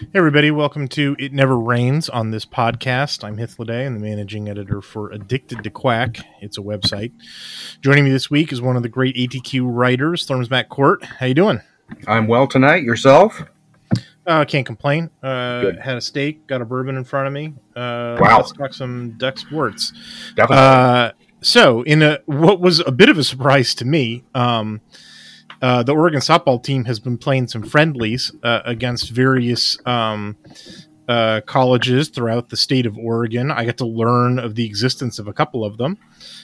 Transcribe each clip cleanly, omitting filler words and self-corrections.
Hey everybody, welcome to It Never Rains on this podcast. I'm Hithliday, I'm the managing editor for Addicted to Quack. It's a website. Joining me this week is one of the great ATQ writers, Therms McCourt. How you doing? I'm well tonight. Yourself? Can't complain. Good. Had a steak, got a bourbon in front of me. Wow. Let's talk some Duck sports. Definitely. So, in what was a bit of a surprise to me, the Oregon softball team has been playing some friendlies against various colleges throughout the state of Oregon. I got to learn of the existence of a couple of them.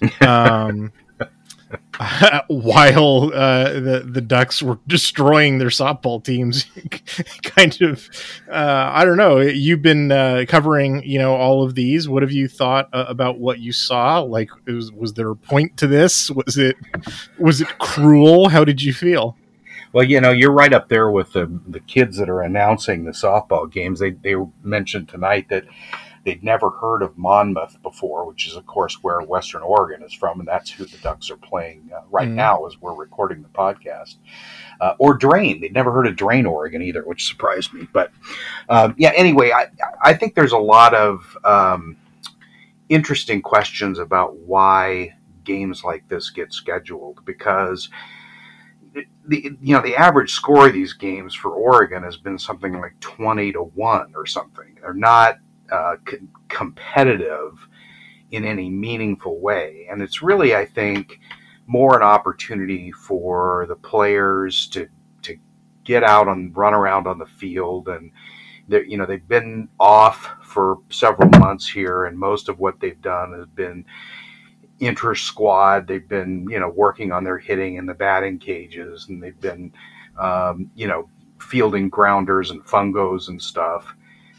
While the Ducks were destroying their softball teams, kind of, I don't know. You've been covering, all of these. What have you thought about what you saw? Like, was there a point to this? Was it cruel? How did you feel? Well, you're right up there with the kids that are announcing the softball games. They mentioned tonight that they'd never heard of Monmouth before, which is, of course, where Western Oregon is from, and that's who the Ducks are playing right now as we're recording the podcast. Or Drain. They'd never heard of Drain, Oregon either, which surprised me. But, anyway, I think there's a lot of interesting questions about why games like this get scheduled, because the average score of these games for Oregon has been something like 20-1 or something. They're not competitive in any meaningful way, and it's really, I think, more an opportunity for the players to get out and run around on the field. And they've been off for several months here, and most of what they've done has been inter-squad. They've been working on their hitting in the batting cages, and they've been fielding grounders and fungos and stuff.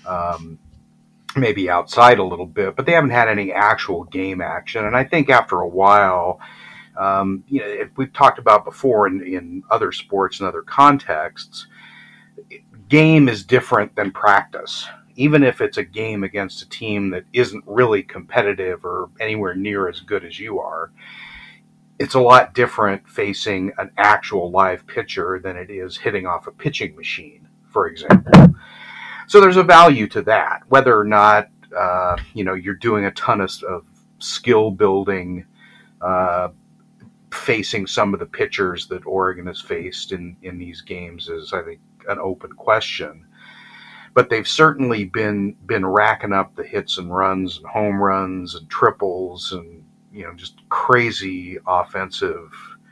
Maybe outside a little bit, but they haven't had any actual game action. And I think after a while, we've talked about before in other sports and other contexts, game is different than practice. Even if it's a game against a team that isn't really competitive or anywhere near as good as you are, it's a lot different facing an actual live pitcher than it is hitting off a pitching machine, for example. So there's a value to that, whether or not, you're doing a ton of skill building, facing some of the pitchers that Oregon has faced in these games is, I think, an open question. But they've certainly been racking up the hits and runs and home runs and triples and, just crazy offensive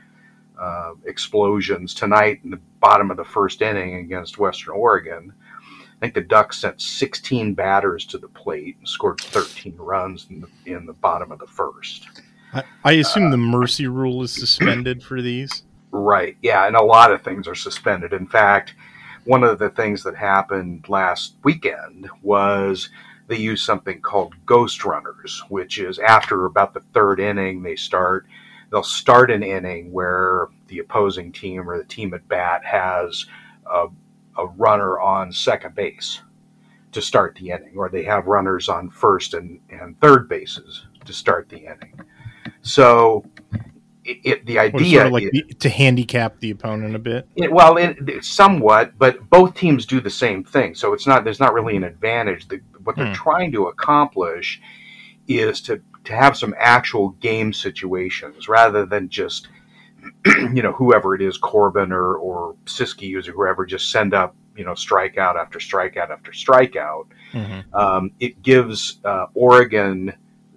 explosions. Tonight in the bottom of the first inning against Western Oregon, I think the Ducks sent 16 batters to the plate and scored 13 runs in the bottom of the first. I assume the mercy rule is suspended for these? Right, yeah, and a lot of things are suspended. In fact, one of the things that happened last weekend was they used something called ghost runners, which is after about the third inning, they'll start an inning where the opposing team or the team at bat has a runner on second base to start the inning, or they have runners on first and third bases to start the inning. So the idea sort of like to handicap the opponent a bit. Somewhat, but both teams do the same thing. So there's not really an advantage. What they're trying to accomplish is to have some actual game situations rather than just whoever it is, Corbin or Siskiyou or whoever, just send up, strikeout after strikeout after strikeout. Mm-hmm. It gives Oregon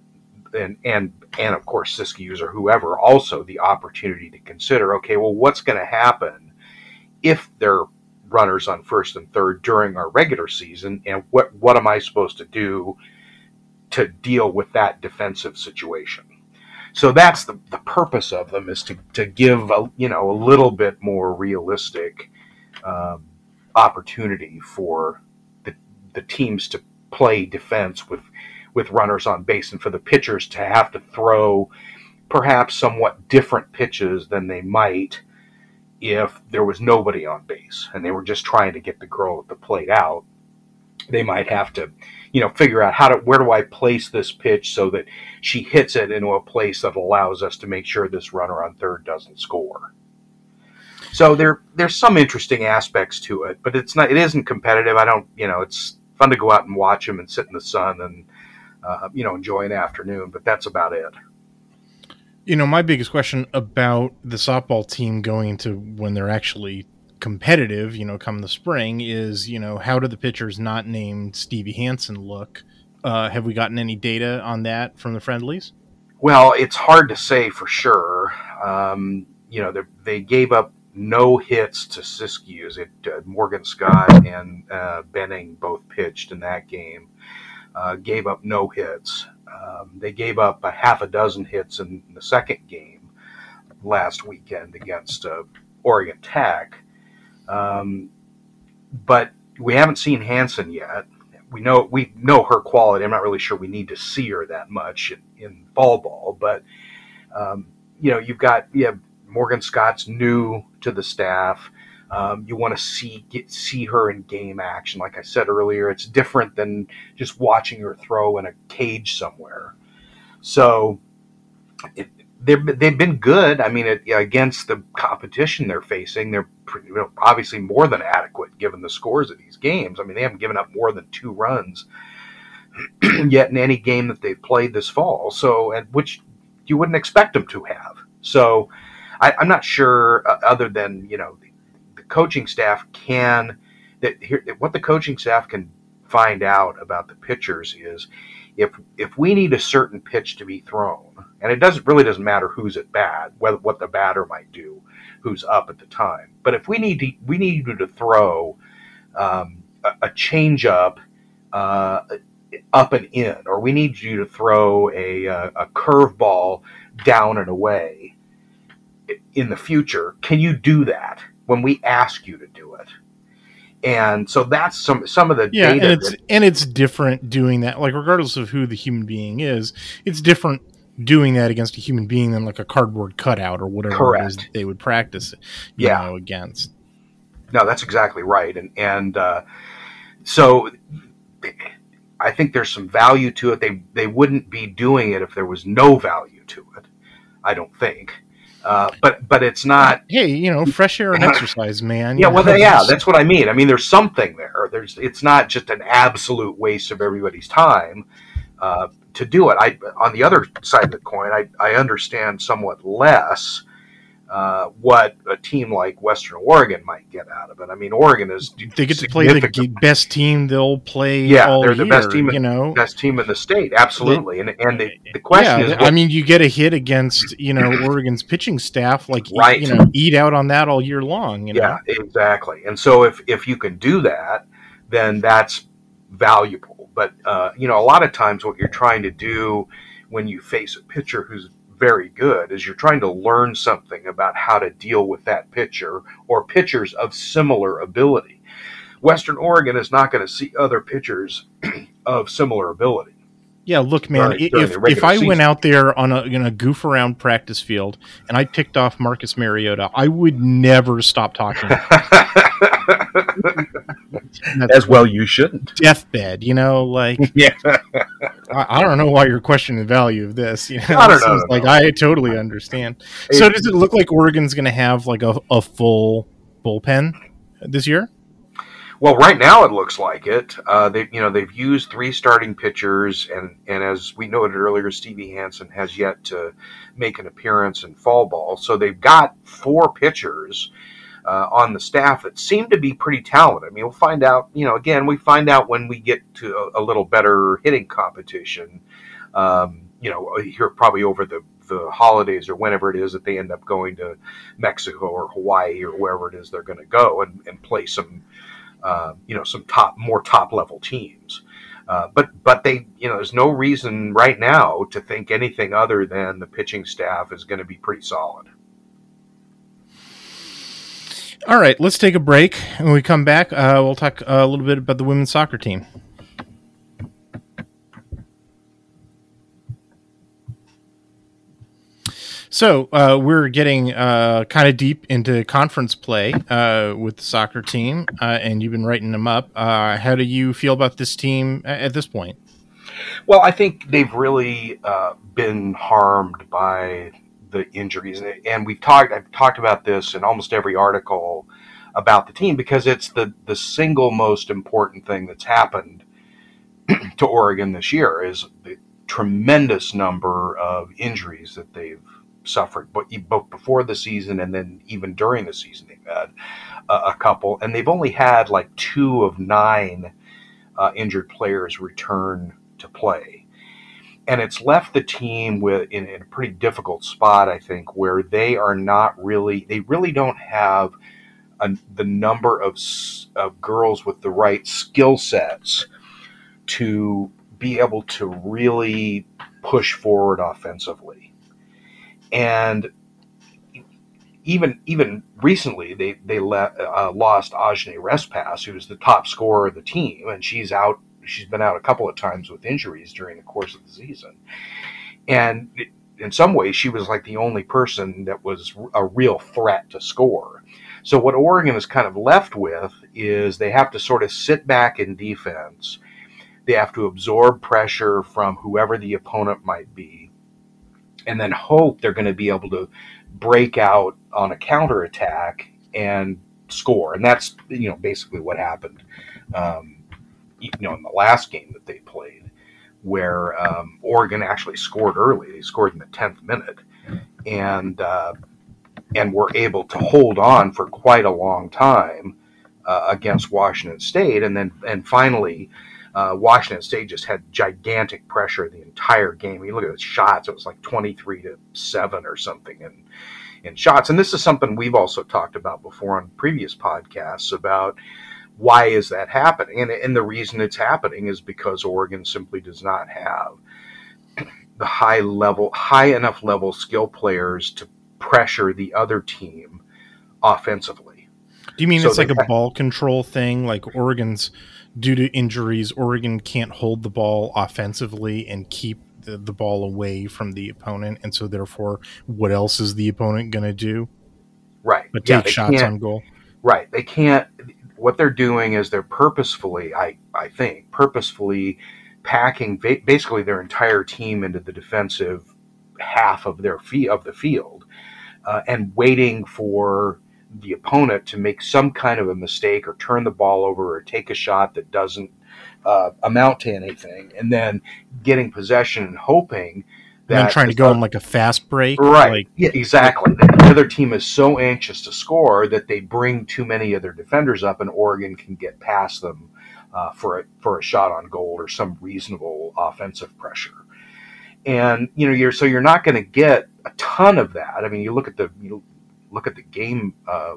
and of course Siskiyou or whoever also the opportunity to consider, okay, well, what's going to happen if they're runners on first and third during our regular season, and what am I supposed to do to deal with that defensive situation? So that's the purpose of them, is to give a little bit more realistic opportunity for the teams to play defense with runners on base, and for the pitchers to have to throw perhaps somewhat different pitches than they might if there was nobody on base and they were just trying to get the girl at the plate out. They might have to figure out where do I place this pitch so that she hits it into a place that allows us to make sure this runner on third doesn't score. So there's some interesting aspects to it, but it isn't competitive. I don't, it's fun to go out and watch them and sit in the sun and, enjoy an afternoon, but that's about it. My biggest question about the softball team going into when they're actually competitive, come the spring is, how do the pitchers not named Stevie Hansen look? Have we gotten any data on that from the friendlies? Well, it's hard to say for sure. They gave up no hits to Siskiyou. Morgan Scott and Benning both pitched in that game. Gave up no hits. They gave up a half a dozen hits in the second game last weekend against Oregon Tech. But we haven't seen Hansen yet. We know her quality. I'm not really sure we need to see her that much in fall ball, but you have Morgan Scott's new to the staff. You want to see her in game action. Like I said earlier, it's different than just watching her throw in a cage somewhere. So they've been good. I mean, against the competition they're facing, they're obviously more than adequate given the scores of these games. I mean, they haven't given up more than 2 runs yet in any game that they've played this fall. So, and which you wouldn't expect them to have. So, I'm not sure. Other than the coaching staff what the coaching staff can find out about the pitchers is if we need a certain pitch to be thrown, and it doesn't matter who's at bat, what the batter might do, who's up at the time. But if we need you to throw a changeup up and in, or we need you to throw a curveball down and away in the future, can you do that when we ask you to do it? And so that's some of the data. And it's different doing that, like regardless of who the human being is, it's different doing that against a human being than like a cardboard cutout or whatever Correct. It is that they would practice it, against. No, that's exactly right. And so I think there's some value to it. They wouldn't be doing it if there was no value to it, I don't think. But it's not. Hey, fresh air and exercise, man. That's what I mean. I mean, there's something there. It's not just an absolute waste of everybody's time to do it. On the other side of the coin, I understand somewhat less what a team like Western Oregon might get out of it. I mean, Oregon is they get to play the best team they'll play. They're the best team. Best team in the state, absolutely. And the question is, I mean, you get a hit against Oregon's pitching staff, like right. Eat out on that all year long. Yeah, exactly. And so if you can do that, then that's valuable. But a lot of times what you're trying to do when you face a pitcher who's very good is you're trying to learn something about how to deal with that pitcher or pitchers of similar ability. Western Oregon is not going to see other pitchers of similar ability. Yeah, look, man, if I went out there on a goof around practice field and I picked off Marcus Mariota, I would never stop talking. As well, you shouldn't. Deathbed, yeah. I don't know why you're questioning the value of this. I don't know. Like, I totally understand. So does it look like Oregon's going to have like a full bullpen this year? Well, right now it looks like it. They've used 3 starting pitchers, and as we noted earlier, Stevie Hansen has yet to make an appearance in fall ball. So they've got 4 pitchers on the staff that seem to be pretty talented. I mean, we'll find out. Again, we find out when we get to a little better hitting competition. Here probably over the holidays or whenever it is that they end up going to Mexico or Hawaii or wherever it is they're going to go and play some. Some more top level teams, but they, there's no reason right now to think anything other than the pitching staff is going to be pretty solid. All right, let's take a break. When we come back, we'll talk a little bit about the women's soccer team. So we're getting kind of deep into conference play with the soccer team, and you've been writing them up. How do you feel about this team at this point? Well, I think they've really been harmed by the injuries, and I've talked about this in almost every article about the team because it's the single most important thing that's happened to Oregon this year is the tremendous number of injuries that they've suffered, both before the season and then even during the season they've had a couple, and they've only had like 2 of 9 injured players return to play. And it's left the team in a pretty difficult spot, I think, where they really don't have the number of girls with the right skill sets to be able to really push forward offensively. And even recently, they lost Ajane Respass, who's the top scorer of the team, and she's out. She's been out a couple of times with injuries during the course of the season. And in some ways, she was like the only person that was a real threat to score. So what Oregon is kind of left with is they have to sort of sit back in defense. They have to absorb pressure from whoever the opponent might be, and then hope they're going to be able to break out on a counterattack and score. And that's, basically what happened, in the last game that they played, where Oregon actually scored early. They scored in the 10th minute and were able to hold on for quite a long time against Washington State. And finally, Washington State just had gigantic pressure the entire game. You look at the shots, it was like 23-7 or something in shots. And this is something we've also talked about before on previous podcasts about why is that happening. And the reason it's happening is because Oregon simply does not have the high enough level skill players to pressure the other team offensively. Do you mean it's like a ball control thing? Like Oregon's, due to injuries, Oregon can't hold the ball offensively and keep the ball away from the opponent, and so therefore, what else is the opponent going to do? Right. But take shots on goal. Right. They can't. What they're doing is they're purposefully, I think, packing basically their entire team into the defensive half of the field, and waiting for the opponent to make some kind of a mistake or turn the ball over or take a shot that doesn't amount to anything, and then getting possession and hoping that... And then trying to go on like a fast break. Right. Yeah, exactly. The other team is so anxious to score that they bring too many of their defenders up, and Oregon can get past them for a shot on goal or some reasonable offensive pressure. And you're not going to get a ton of that. I mean, you look at the game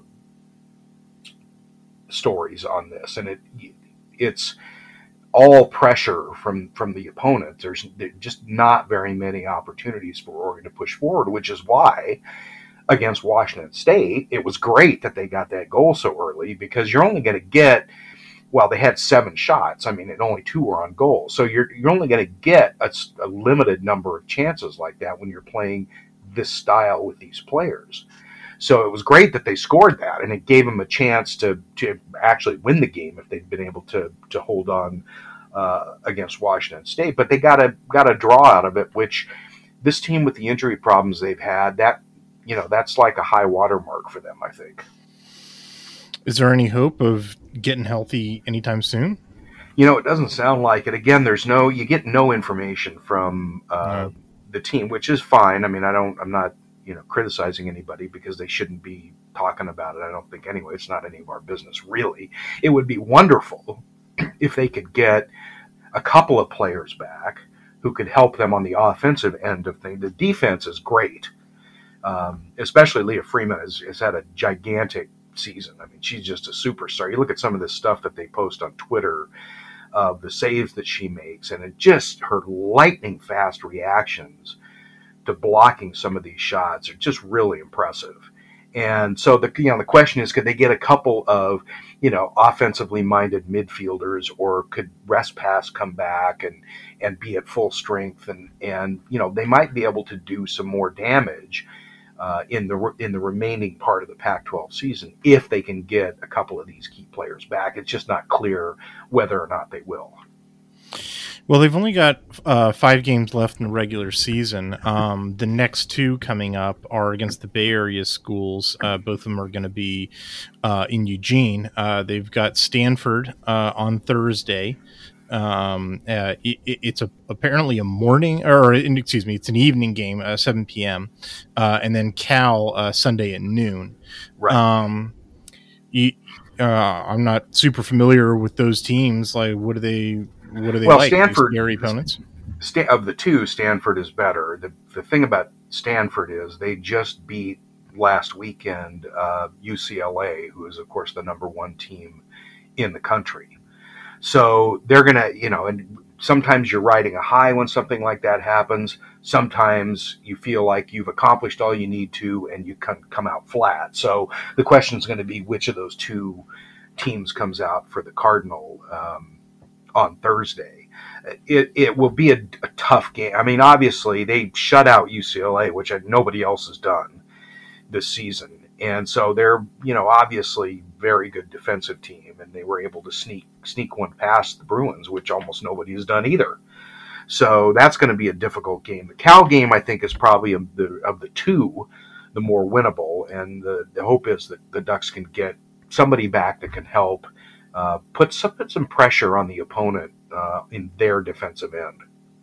stories on this, and it's all pressure from the opponent. There's just not very many opportunities for Oregon to push forward, which is why against Washington State it was great that they got that goal so early, because you're only going to get, well, they had 7 shots. I mean, and only 2 were on goal. So you're only going to get a limited number of chances like that when you're playing this style with these players. So it was great that they scored that, and it gave them a chance to actually win the game if they'd been able to hold on against Washington State. But they got a draw out of it, which this team with the injury problems they've had, that's like a high watermark for them, I think. Is there any hope of getting healthy anytime soon? It doesn't sound like it. Again, you get no information from the team, which is fine. I mean, I'm not criticizing anybody because they shouldn't be talking about it. I don't think anyway. It's not any of our business, really. It would be wonderful if they could get a couple of players back who could help them on the offensive end of things. The defense is great, especially Leah Freeman has had a gigantic season. I mean, she's just a superstar. You look at some of the stuff that they post on Twitter, the saves that she makes, and it just her lightning fast reactions to blocking some of these shots are just really impressive. And so the question is, could they get a couple of offensively minded midfielders, or could Respass come back and be at full strength, and they might be able to do some more damage in the remaining part of the Pac-12 season if they can get a couple of these key players back. It's just not clear whether or not they will. Well, they've only got 5 games left in the regular season. The next 2 coming up are against the Bay Area schools. Both of them are going to be in Eugene. They've got Stanford on Thursday. It's apparently a morning, or excuse me, it's an evening game, 7 p.m. And then Cal Sunday at noon. Right. I'm not super familiar with those teams. Like, what are they well, like? Stanford, scary opponents. Of the 2, Stanford is better. The thing about Stanford is they just beat last weekend UCLA, who is, of course, the number 1 team in the country. So they're going to, and sometimes you're riding a high when something like that happens. Sometimes you feel like you've accomplished all you need to and you come out flat. So the question is going to be which of those 2 teams comes out for the Cardinal on Thursday. It will be a tough game. I mean, obviously, they shut out UCLA, which nobody else has done this season. And so they're, obviously very good defensive team, and they were able to sneak one past the Bruins, which almost nobody has done either. So that's going to be a difficult game. The Cal game, I think, is probably of the 2, the more winnable, and the hope is that the Ducks can get somebody back that can help put some pressure on the opponent in their defensive end.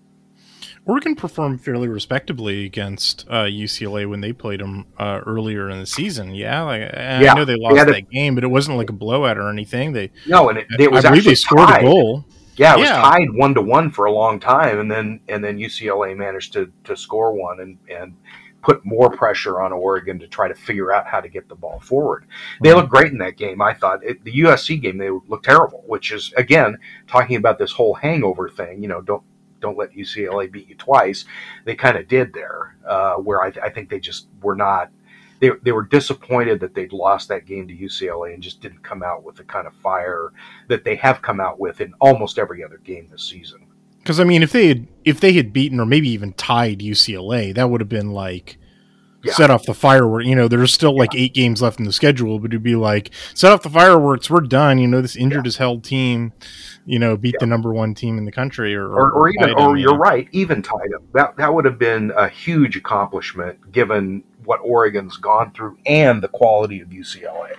Oregon performed fairly respectably against UCLA when they played them earlier in the season. I know they lost that game, but it wasn't like a blowout or anything. It was, I believe, they scored a goal. Yeah, it was tied 1-1 for a long time, and then UCLA managed to score one and put more pressure on Oregon to try to figure out how to get the ball forward. They looked great in that game. I thought the USC game, they looked terrible, which is, again, talking about this whole hangover thing. Don't let UCLA beat you twice. They kind of did there, where I think they just were not. They were disappointed that they'd lost that game to UCLA and just didn't come out with the kind of fire that they have come out with in almost every other game this season. Because, I mean, if they had beaten or maybe even tied UCLA, that would have been like set off the fireworks. There's still like 8 games left in the schedule, but it'd be like, set off the fireworks, we're done. This injured as hell team, beat the number 1 team in the country, or even you're right, even tied up. That would have been a huge accomplishment given what Oregon's gone through and the quality of UCLA.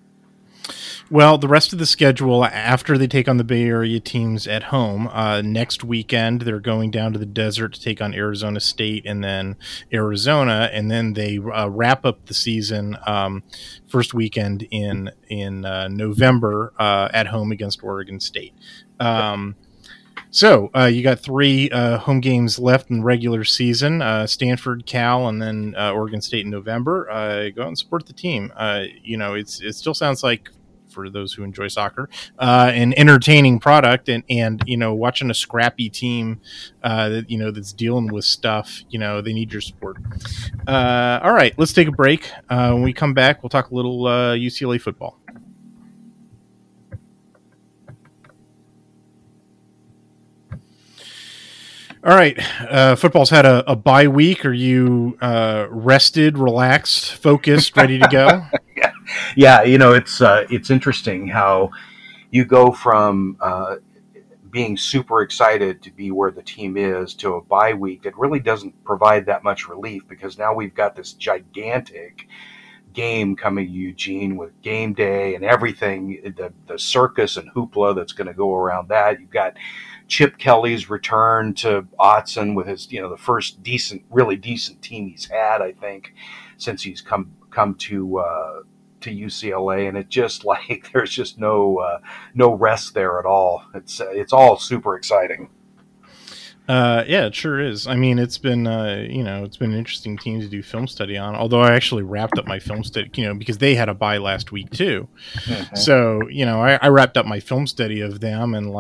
Well, the rest of the schedule, after they take on the Bay Area teams at home, next weekend they're going down to the desert to take on Arizona State and then Arizona, and then they wrap up the season first weekend in November at home against Oregon State. So you got 3 home games left in the regular season, Stanford, Cal, and then Oregon State in November. Go out and support the team. It still sounds like, for those who enjoy soccer, an entertaining product, and watching a scrappy team that's dealing with stuff, they need your support. All right, let's take a break. When we come back, we'll talk a little UCLA football. All right, football's had a bye week. Are you rested, relaxed, focused, ready to go? Yeah, it's interesting how you go from being super excited to be where the team is to a bye week that really doesn't provide that much relief, because now we've got this gigantic game coming to Eugene with game day and everything, the circus and hoopla that's going to go around that. You've got Chip Kelly's return to Autzen with his, the first really decent team he's had, I think, since he's come to UCLA, and it just like there's just no rest there at all. It's all super exciting. Yeah, it sure is. I mean, it's been it's been an interesting team to do film study on. Although I actually wrapped up my film study, because they had a bye last week too. Mm-hmm. So I wrapped up my film study of them, and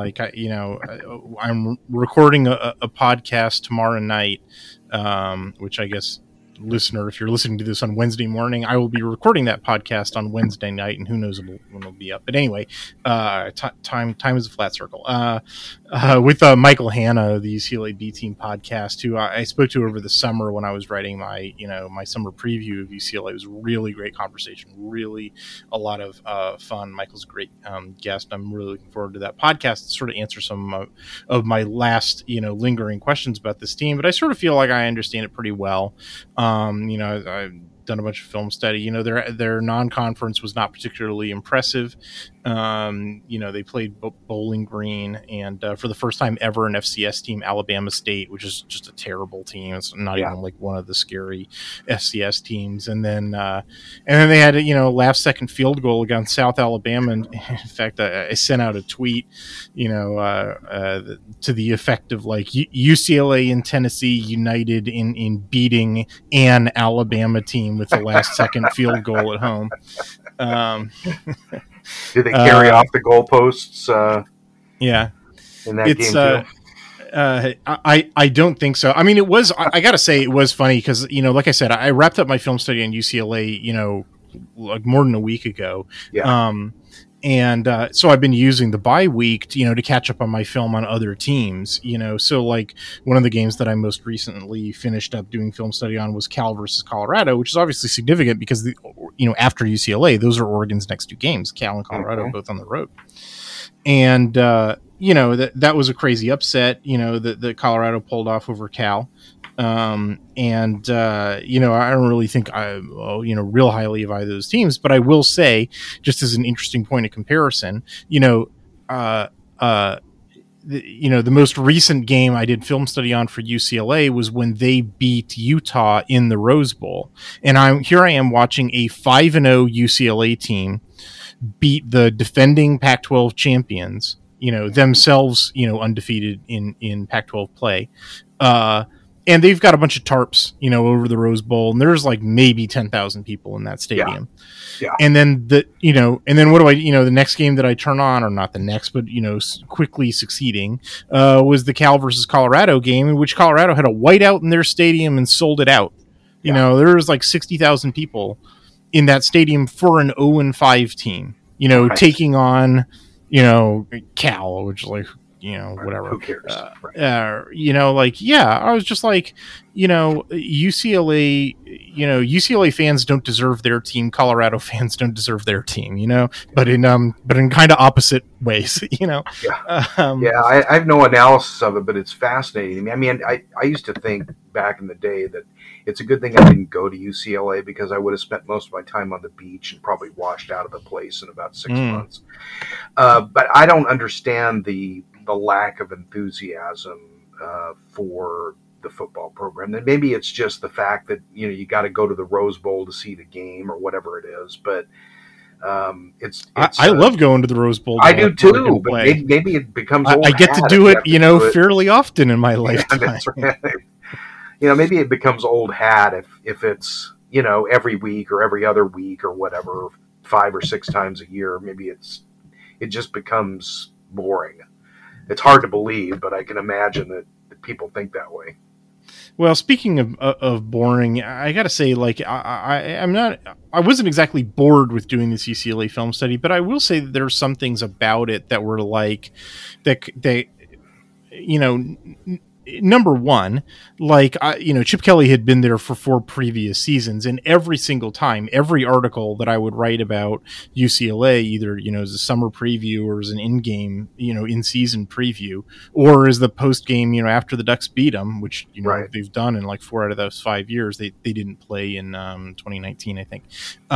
I'm recording a podcast tomorrow night, which I guess listener, if you're listening to this on Wednesday morning, I will be recording that podcast on Wednesday night, and who knows when it'll be up. But anyway, time is a flat circle. With Michael Hanna, the UCLA B Team podcast, who I spoke to over the summer when I was writing my summer preview of UCLA. It was a really great conversation, really a lot of fun. Michael's a great guest. I'm really looking forward to that podcast to sort of answer some of my last, lingering questions about this team. But I sort of feel like I understand it pretty well. I've done a bunch of film study. Their non-conference was not particularly impressive. They played Bowling Green, and for the first time ever, an FCS team, Alabama State, which is just a terrible team. It's not even like one of the scary FCS teams. And then they had a last second field goal against South Alabama. And in fact, I sent out a tweet, to the effect of like UCLA and Tennessee united in beating an Alabama team with the last second field goal at home. Did they carry off the goalposts? In that game too? I don't think so. I mean, it was. I got to say, it was funny because like I said, I wrapped up my film study on UCLA, like more than a week ago. Yeah. So I've been using the bye week, to catch up on my film on other teams, So like one of the games that I most recently finished up doing film study on was Cal versus Colorado, which is obviously significant because after UCLA, those are Oregon's next two games, Cal and Colorado, both on the road. And that was a crazy upset, that Colorado pulled off over Cal. I don't really think real highly of either of those teams, but I will say, just as an interesting point of comparison, the most recent game I did film study on for UCLA was when they beat Utah in the Rose Bowl. And I am watching a 5-0 UCLA team beat the defending Pac-12 champions, themselves, undefeated in Pac-12 play. And they've got a bunch of tarps, over the Rose Bowl, and there's like maybe 10,000 people in that stadium. Yeah. And then what do I, the next game that I turn on, or not the next, but, quickly succeeding, was the Cal versus Colorado game, in which Colorado had a whiteout in their stadium and sold it out. There was like 60,000 people in that stadium for an 0-5 team, taking on, Cal, which is like, whatever. Who cares? I was just like, UCLA fans don't deserve their team. Colorado fans don't deserve their team, but in kind of opposite ways, Yeah. I have no analysis of it, but it's fascinating. I mean, I used to think back in the day that it's a good thing I didn't go to UCLA because I would have spent most of my time on the beach and probably washed out of the place in about 6 months. But I don't understand the lack of enthusiasm for the football program. Then maybe it's just the fact that you got to go to the Rose Bowl to see the game or whatever it is. But I love going to the Rose Bowl. I do too. But maybe it becomes. I get to do it, fairly often in my lifetime. That's right. Maybe it becomes old hat if it's every week or every other week or whatever, 5 or 6 times a year. Maybe it just becomes boring. It's hard to believe, but I can imagine that people think that way. Well, speaking of boring, I got to say, like, I wasn't exactly bored with doing this UCLA film study, but I will say that there are some things about it that were like, number one, like, Chip Kelly had been there for 4 previous seasons, and every single time, every article that I would write about UCLA, either, as a summer preview or as an in-game, in-season preview, or as the post-game, after the Ducks beat them, which, right. they've done in like 4 out of those 5 years. They didn't play in 2019, I think.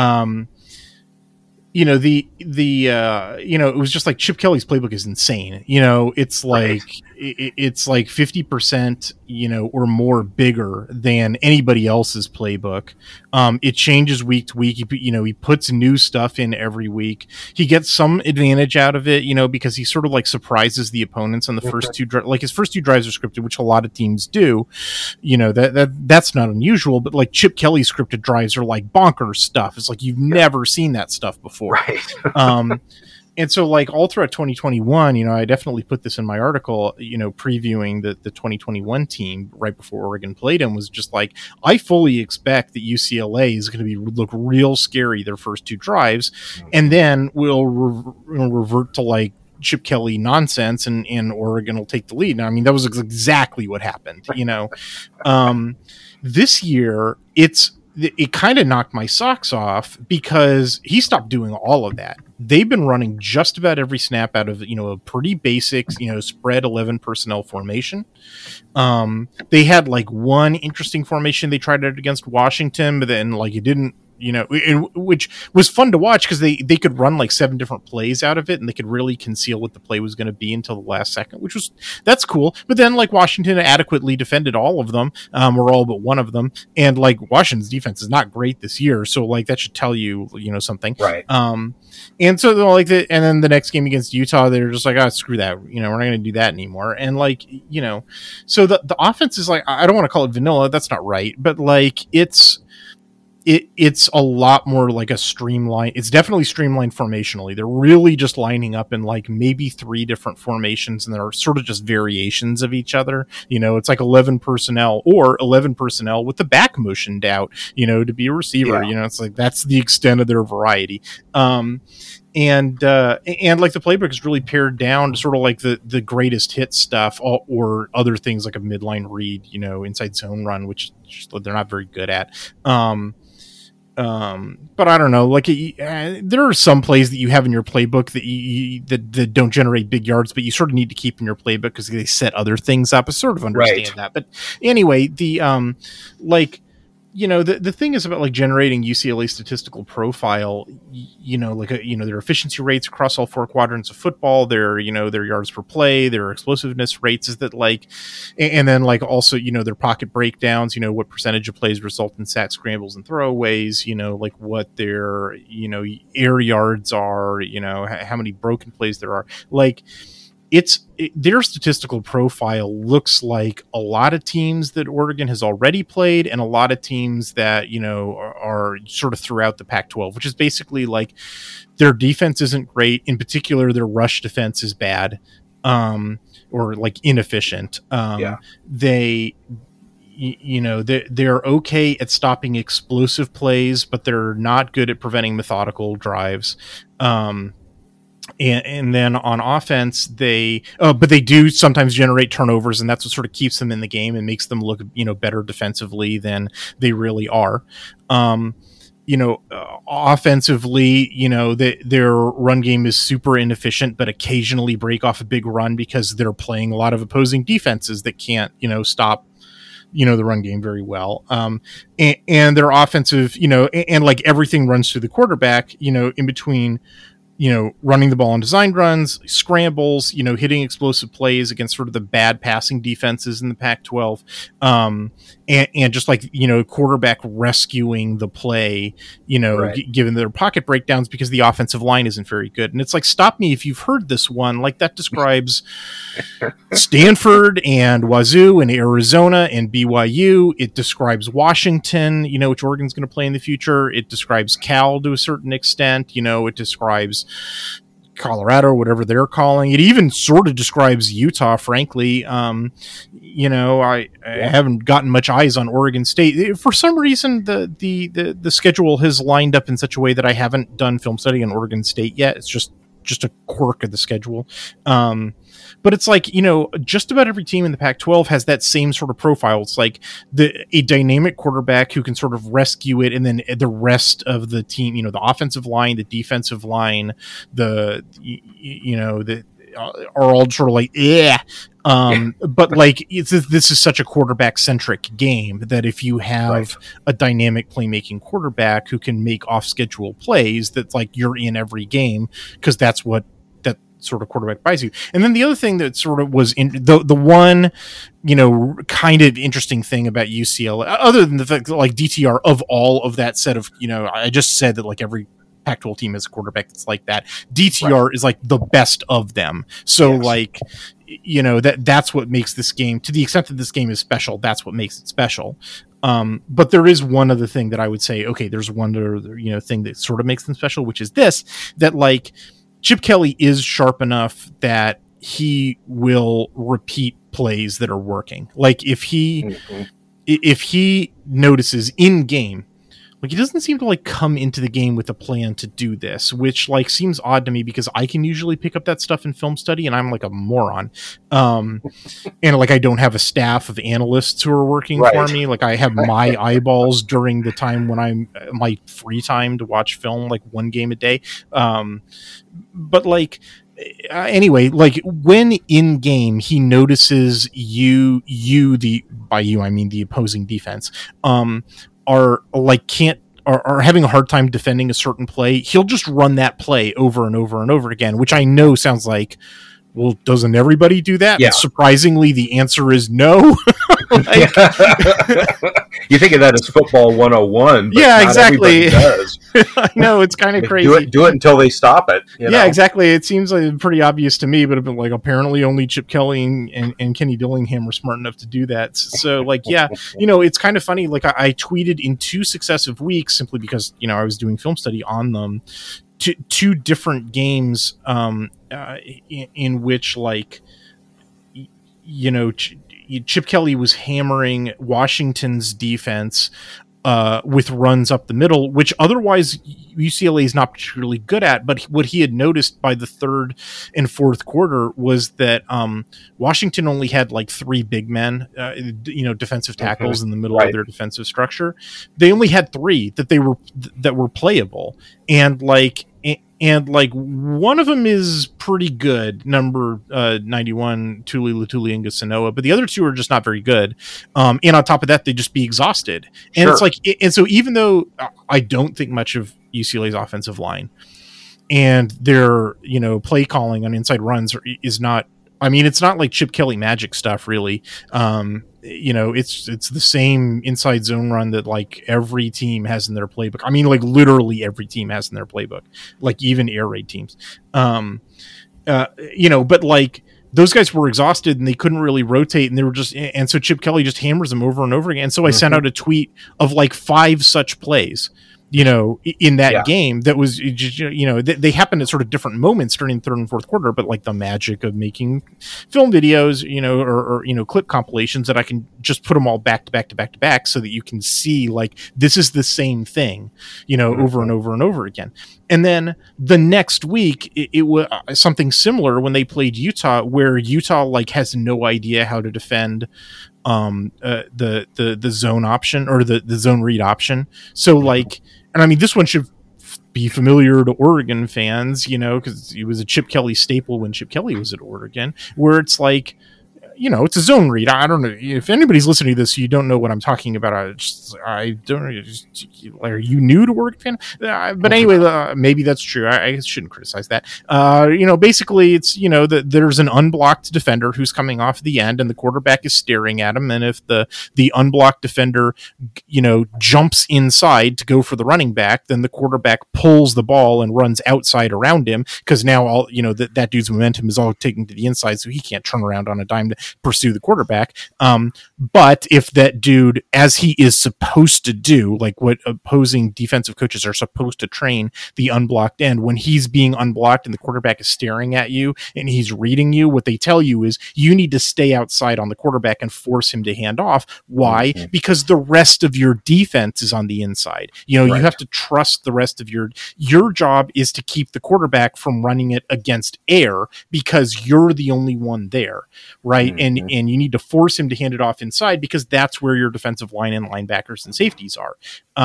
It was just like Chip Kelly's playbook is insane. It's like, it's like 50%, or more bigger than anybody else's playbook. It changes week to week. He puts new stuff in every week. He gets some advantage out of it, because he sort of like surprises the opponents on the first 2 like his first 2 drives are scripted, which a lot of teams do. That's not unusual, but like Chip Kelly's scripted drives are like bonkers stuff. It's like you've never seen that stuff before. Right. And so like all throughout 2021, I definitely put this in my article, previewing the 2021 team right before Oregon played him, was just like, I fully expect that UCLA is going to look real scary their first two drives, and then we'll revert to like Chip Kelly nonsense, and Oregon will take the lead. Now, I mean, that was exactly what happened. This year, it kind of knocked my socks off because he stopped doing all of that. They've been running just about every snap out of, a pretty basic, spread 11 personnel formation. They had like one interesting formation they tried out against Washington, but then like it didn't, which was fun to watch because they could run like 7 different plays out of it, and they could really conceal what the play was going to be until the last second, that's cool. But then like Washington adequately defended all of them, or all but one of them, and like Washington's defense is not great this year, so like that should tell you something, right? And so like and then the next game against Utah, they're just like, screw that, we're not going to do that anymore. And like so the offense is like, I don't want to call it vanilla, that's not right, but like it's a lot more like a streamline. It's definitely streamlined formationally. They're really just lining up in like maybe 3 different formations, and they're sort of just variations of each other. It's like 11 personnel or 11 personnel with the back motioned out, to be a receiver. Yeah. It's like that's the extent of their variety. And like the playbook is really pared down to sort of like the greatest hit stuff, or other things like a midline read, inside zone run, which they're not very good at. But I don't know, like there are some plays that you have in your playbook that don't generate big yards, but you sort of need to keep in your playbook because they set other things up. I sort of understand that. But anyway, the the thing is about like generating UCLA statistical profile, their efficiency rates across all 4 quadrants of football, their yards per play, their explosiveness rates, is that like, and then like also, their pocket breakdowns, what percentage of plays result in sack scrambles and throwaways, like what their, air yards are, how many broken plays there are. Like, their statistical profile looks like a lot of teams that Oregon has already played, and a lot of teams that are sort of throughout the Pac-12, which is basically like their defense isn't great. In particular, their rush defense is bad, or like inefficient. They're okay at stopping explosive plays, but they're not good at preventing methodical drives. And then on offense, but they do sometimes generate turnovers, and that's what sort of keeps them in the game and makes them look, better defensively than they really are. Offensively, their run game is super inefficient, but occasionally break off a big run because they're playing a lot of opposing defenses that can't, stop the run game very well. And their offensive, and like everything runs through the quarterback, in between, running the ball on designed runs, scrambles, hitting explosive plays against sort of the bad passing defenses in the Pac-12. And just like, quarterback rescuing the play, given their pocket breakdowns because the offensive line isn't very good. And it's like, stop me if you've heard this one. Like that describes Stanford and Wazoo and Arizona and BYU. It describes Washington, which Oregon's going to play in the future. It describes Cal to a certain extent. It describes Colorado, whatever they're calling it. Even sort of describes Utah, frankly. I haven't gotten much eyes on Oregon State. For some reason, the schedule has lined up in such a way that I haven't done film study on Oregon State yet. It's just a quirk of the schedule. But it's like, just about every team in the Pac-12 has that same sort of profile. It's like a dynamic quarterback who can sort of rescue it, and then the rest of the team, the offensive line, the defensive line, are all sort of like, yeah. But like this is such a quarterback centric game that if you have a dynamic playmaking quarterback who can make off schedule plays, that's like you're in every game because that's what that sort of quarterback buys you. And then the other thing that sort of was in the one, kind of interesting thing about UCLA, other than the fact that like DTR of all of that set of, I just said that like every Pac-12 team has a quarterback that's like that. DTR is like the best of them. So like, that's what makes this game, to the extent that this game is special, that's what makes it special. But there is one other thing that I would say, okay, there's one other, thing that sort of makes them special, which is this, that like Chip Kelly is sharp enough that he will repeat plays that are working. Like if he notices in game, like he doesn't seem to like come into the game with a plan to do this, which like seems odd to me because I can usually pick up that stuff in film study and I'm like a moron. And like I don't have a staff of analysts who are working for me. Like I have my eyeballs during the time when I'm my free time to watch film, like one game a day. But like anyway, like when in game he notices you by you I mean the opposing defense are having a hard time defending a certain play, he'll just run that play over and over and over again, which I know sounds like, well, doesn't everybody do that? Yeah. But surprisingly, the answer is no. Like, you think of that as football 101. But yeah, not exactly. does. I know, it's kind of crazy. Do it until they stop it. You know? Exactly. It seems like pretty obvious to me, but like apparently only Chip Kelly and Kenny Dillingham were smart enough to do that. So like, yeah, it's kind of funny. Like I tweeted in 2 successive weeks simply because, I was doing film study on them. Two different games in which like Chip Kelly was hammering Washington's defense with runs up the middle, which otherwise UCLA is not particularly good at. But what he had noticed by the third and fourth quarter was that Washington only had like 3 big men, defensive tackles in the middle of their defensive structure. They only had 3 that were playable, and one of them is pretty good, number 91, Tuli Latulianga-Sanoa, but the other 2 are just not very good. And on top of that, they'd just be exhausted. And it's like, and so even though I don't think much of UCLA's offensive line and their, play calling on inside runs is not, I mean, it's not like Chip Kelly magic stuff, really. It's the same inside zone run that like every team has in their playbook. I mean, like literally every team has in their playbook, like even air raid teams. But like those guys were exhausted and they couldn't really rotate, and they were and so Chip Kelly just hammers them over and over again. And so I sent out a tweet of like 5 such plays, in that game that was, they happened at sort of different moments during the third and fourth quarter, but like the magic of making film videos, or clip compilations that I can just put them all back to back to back to back so that you can see like, this is the same thing, over and over and over again. And then the next week it was something similar when they played Utah, where Utah like has no idea how to defend the zone option or the zone read option. So like, and I mean, this one should be familiar to Oregon fans, because it was a Chip Kelly staple when Chip Kelly was at Oregon, where it's like, it's a zone read. I don't know if anybody's listening to this, you don't know what I'm talking about. I don't know. Are you new to Oregon fan? But anyway, maybe that's true. I shouldn't criticize that. Basically it's, there's an unblocked defender who's coming off the end and the quarterback is staring at him. And if the unblocked defender, jumps inside to go for the running back, then the quarterback pulls the ball and runs outside around him. Cause now all, that dude's momentum is all taken to the inside. So he can't turn around on a dime to pursue the quarterback. But if that dude, as he is supposed to do, like what opposing defensive coaches are supposed to train the unblocked end, when he's being unblocked and the quarterback is staring at you and he's reading you, what they tell you is you need to stay outside on the quarterback and force him to hand off. Why? Because the rest of your defense is on the inside. You have to trust the rest of your job is to keep the quarterback from running it against air because you're the only one there, right? And you need to force him to hand it off inside because that's where your defensive line and linebackers and safeties are.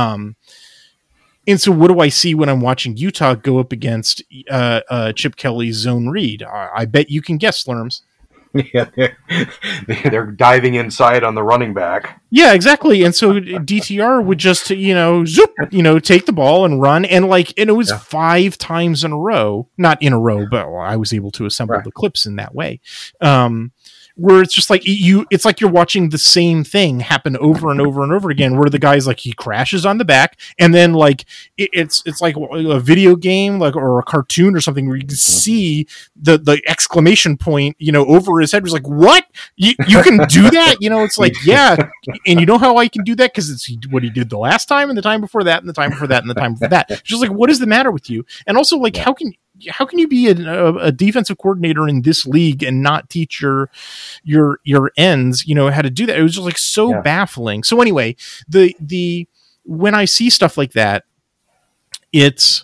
And so what do I see when I'm watching Utah go up against Chip Kelly's zone read? I bet you can guess, Slurms. Yeah, they're diving inside on the running back. Yeah, exactly. And so DTR would just, zoop, take the ball and run. And it was 5 times in a row, not in a row, but I was able to assemble the clips in that way. Where it's just like it's like you're watching the same thing happen over and over and over again, where the guy's like, he crashes on the back, and then like it's like a video game, like, or a cartoon or something, where you can see the exclamation point, over his head. Was like, what? You can do that? It's like, yeah. And you know how I can do that? Because it's what he did the last time, and the time before that, and the time before that, and the time before that. It's just like, what is the matter with you? And also, like, how can how can you be a defensive coordinator in this league and not teach your ends, how to do that? It was just like so baffling. So anyway, when I see stuff like that, it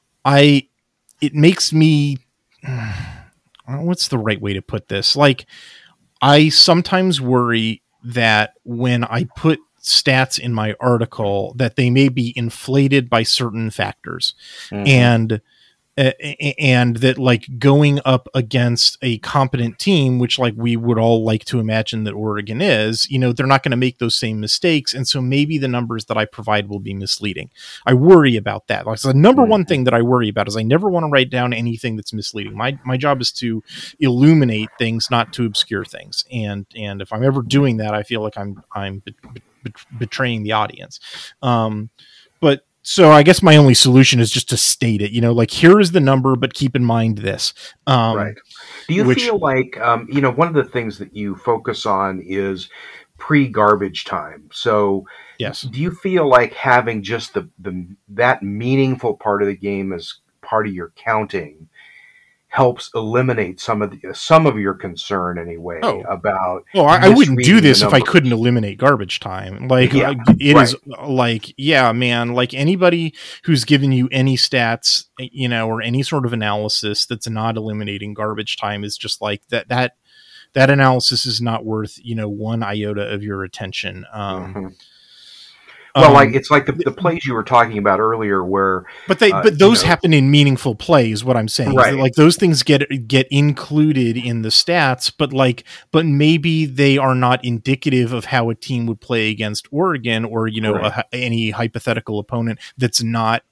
makes me, what's the right way to put this? Like, I sometimes worry that when I put stats in my article that they may be inflated by certain factors, and that like going up against a competent team, which like we would all like to imagine that Oregon is, they're not going to make those same mistakes. And so maybe the numbers that I provide will be misleading. I worry about that. Like, so the number one thing that I worry about is I never want to write down anything that's misleading. My job is to illuminate things, not to obscure things. And if I'm ever doing that, I feel like I'm betraying the audience. But so I guess my only solution is just to state it, like, here is the number, but keep in mind this. Right. Do you feel like, one of the things that you focus on is pre-garbage time. So yes. Do you feel like having just that meaningful part of the game as part of your counting helps eliminate some of your concern anyway about? Well, I wouldn't do this if I couldn't eliminate garbage time. Like, is like, yeah, man, like anybody who's given you any stats, or any sort of analysis that's not eliminating garbage time is just like that analysis is not worth, one iota of your attention. Well, like it's like the plays you were talking about earlier, where but those happen in meaningful plays. What I'm saying, right? Is that, like, those things get included in the stats, but maybe they are not indicative of how a team would play against Oregon or any hypothetical opponent that's not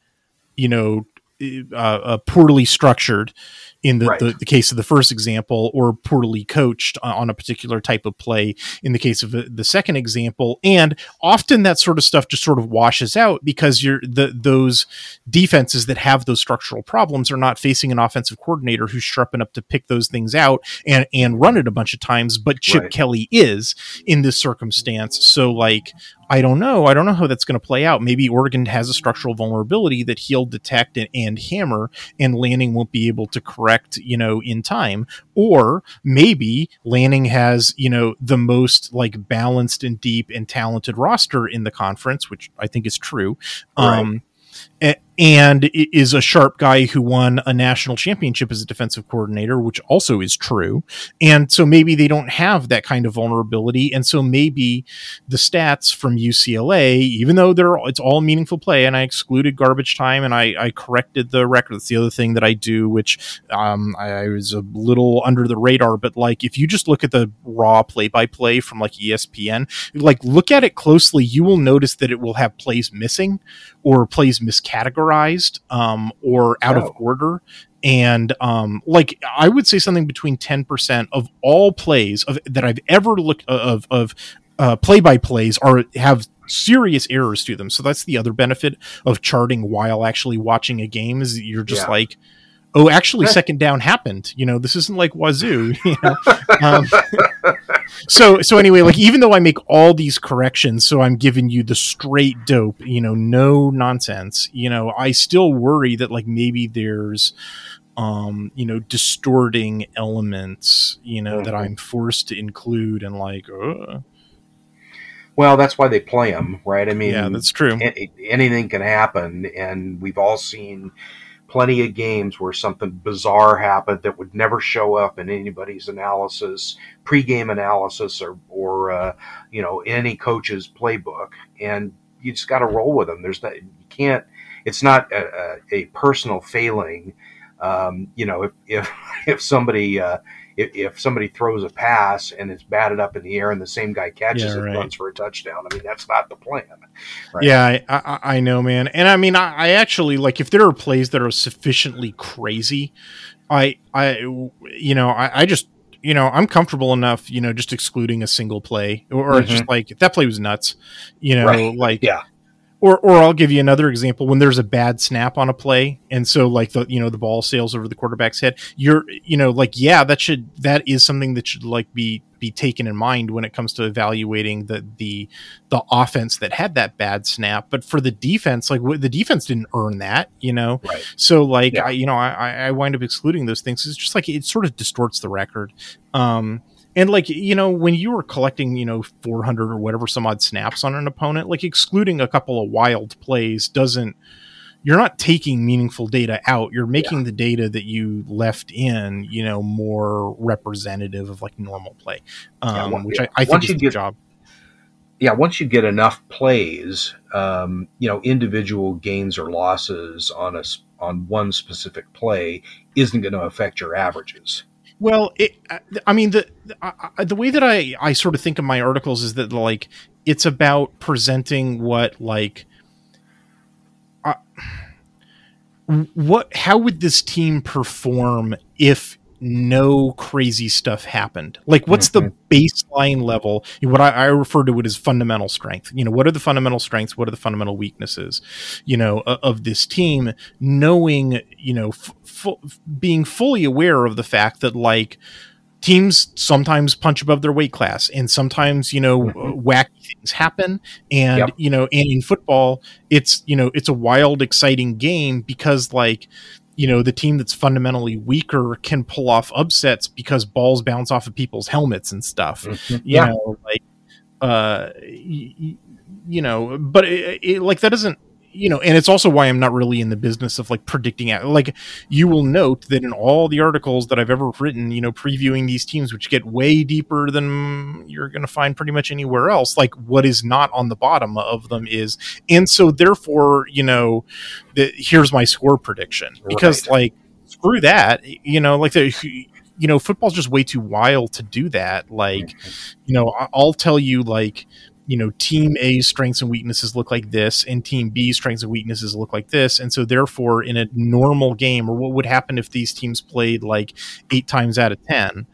poorly structured in the case of the first example, or poorly coached on a particular type of play in the case of the second example. And often that sort of stuff just sort of washes out because those defenses that have those structural problems are not facing an offensive coordinator who's sharp enough to pick those things out and run it a bunch of times. But Chip Kelly is in this circumstance. So like, I don't know how that's going to play out. Maybe Oregon has a structural vulnerability that he'll detect and hammer, and Lanning won't be able to correct, in time. Or maybe Lanning has, the most like balanced and deep and talented roster in the conference, which I think is true. And is a sharp guy who won a national championship as a defensive coordinator, which also is true. And so maybe they don't have that kind of vulnerability. And so maybe the stats from UCLA, even though it's all meaningful play, and I excluded garbage time and I corrected the record. That's the other thing that I do, which I was a little under the radar. But like, if you just look at the raw play-by-play from like ESPN, like look at it closely, you will notice that it will have plays missing or plays miscategorized, or out of order. And like, I would say something between 10% of all plays that I've ever looked of play-by-plays have serious errors to them. So that's the other benefit of charting while actually watching a game, is that you're just like, oh, actually second down happened. This isn't like Wazoo. So anyway, like, even though I make all these corrections, so I'm giving you the straight dope, no nonsense, I still worry that like maybe there's, distorting elements, that I'm forced to include, and like, well, that's why they play them, right? I mean, yeah, that's true. Anything can happen, and we've all seen plenty of games where something bizarre happened that would never show up in anybody's analysis, pregame analysis, or any coach's playbook, and you just got to roll with them. It's not a personal failing. If somebody throws a pass and it's batted up in the air and the same guy catches it and runs for a touchdown, I mean, that's not the plan. Right? Yeah, I know, man. And I mean, I actually, like, if there are plays that are sufficiently crazy, I just, I'm comfortable enough, just excluding a single play, or just like, that play was nuts, Or I'll give you another example. When there's a bad snap on a play, and so like the ball sails over the quarterback's head, that is something that should like be be taken in mind when it comes to evaluating the offense that had that bad snap. But for the defense, like the defense didn't earn that, Right. So like, yeah. I wind up excluding those things. It's just like, it sort of distorts the record. And like, when you were collecting, 400 or whatever some odd snaps on an opponent, like excluding a couple of wild plays you're not taking meaningful data out. You're making the data that you left in, more representative of like normal play, which I think is the job. Yeah, once you get enough plays, individual gains or losses on one specific play isn't going to affect your averages. Well, the way that I sort of think of my articles is that like it's about presenting what like how would this team perform if no crazy stuff happened? Like, what's the baseline level? What I refer to it as fundamental strength. What are the fundamental strengths? What are the fundamental weaknesses, of this team? Knowing, being fully aware of the fact that like teams sometimes punch above their weight class, and sometimes, wacky things happen. And, and in football, it's a wild, exciting game because like, the team that's fundamentally weaker can pull off upsets because balls bounce off of people's helmets and stuff, but like that doesn't, and it's also why I'm not really in the business of like predicting it. Like you will note that in all the articles that I've ever written, previewing these teams, which get way deeper than you're going to find pretty much anywhere else, like what is not on the bottom of them is, and so therefore, here's my score prediction because like, screw that, like football's just way too wild to do that. Like, I'll tell you like, team A's strengths and weaknesses look like this, and team B's strengths and weaknesses look like this. And so therefore in a normal game, or what would happen if these teams played like 8 times out of 10,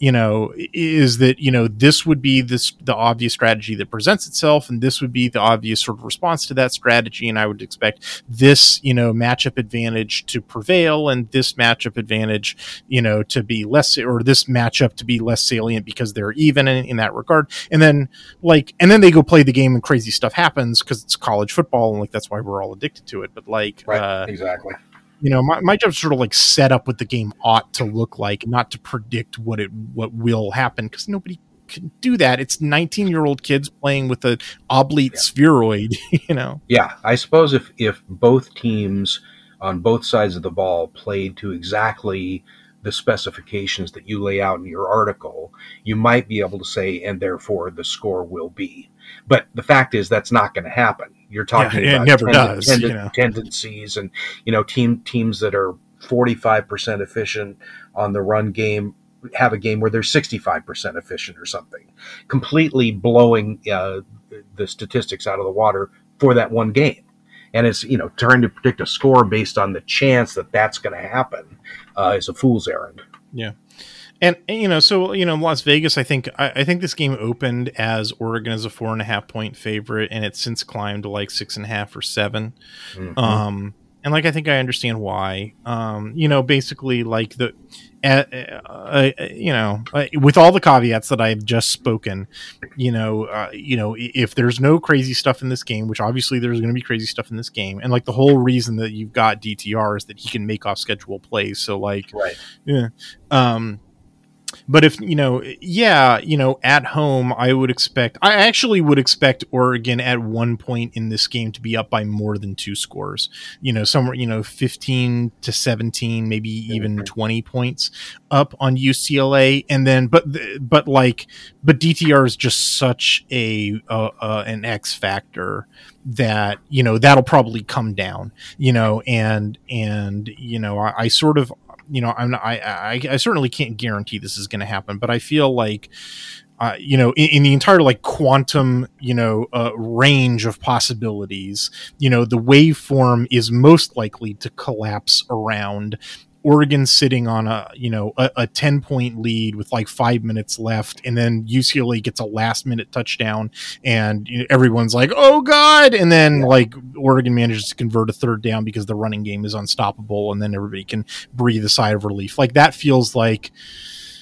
is that, this would be the obvious strategy that presents itself. And this would be the obvious sort of response to that strategy. And I would expect this, matchup advantage to prevail, and this matchup advantage, to be less, or this matchup to be less salient because they're even in that regard. And then they go play the game and crazy stuff happens because it's college football. And like, that's why we're all addicted to it. But like, exactly. My job is sort of like set up what the game ought to look like, not to predict what will happen, because nobody can do that. It's 19-year-old kids playing with an oblate spheroid, Yeah, I suppose if both teams on both sides of the ball played to exactly the specifications that you lay out in your article, you might be able to say, and therefore the score will be. But the fact is that's not going to happen. You're talking about it never does, tendencies and, teams that are 45% efficient on the run game have a game where they're 65% efficient or something, completely blowing the statistics out of the water for that one game. And it's, trying to predict a score based on the chance that that's going to happen is a fool's errand. Yeah. And Las Vegas, I think this game opened as Oregon as a 4.5 point favorite, and it's since climbed to like 6.5 or 7. Mm-hmm. And like, I think I understand why, basically like with all the caveats that I've just spoken, if there's no crazy stuff in this game, which obviously there's going to be crazy stuff in this game. And like the whole reason that you've got DTR is that he can make off schedule plays. So like, but if, at home, I actually would expect Oregon at one point in this game to be up by more than 2 scores, somewhere, 15 to 17, maybe even 20 points up on UCLA. And then, but DTR is just such an X factor that, that'll probably come down, and I sort of, I certainly can't guarantee this is going to happen, but I feel like, in the entire like quantum, range of possibilities, the waveform is most likely to collapse around Oregon sitting on a 10-point lead with like 5 minutes left, and then UCLA gets a last-minute touchdown, and everyone's like, "Oh God!" And then like Oregon manages to convert a 3rd down because the running game is unstoppable, and then everybody can breathe a sigh of relief. Like that feels like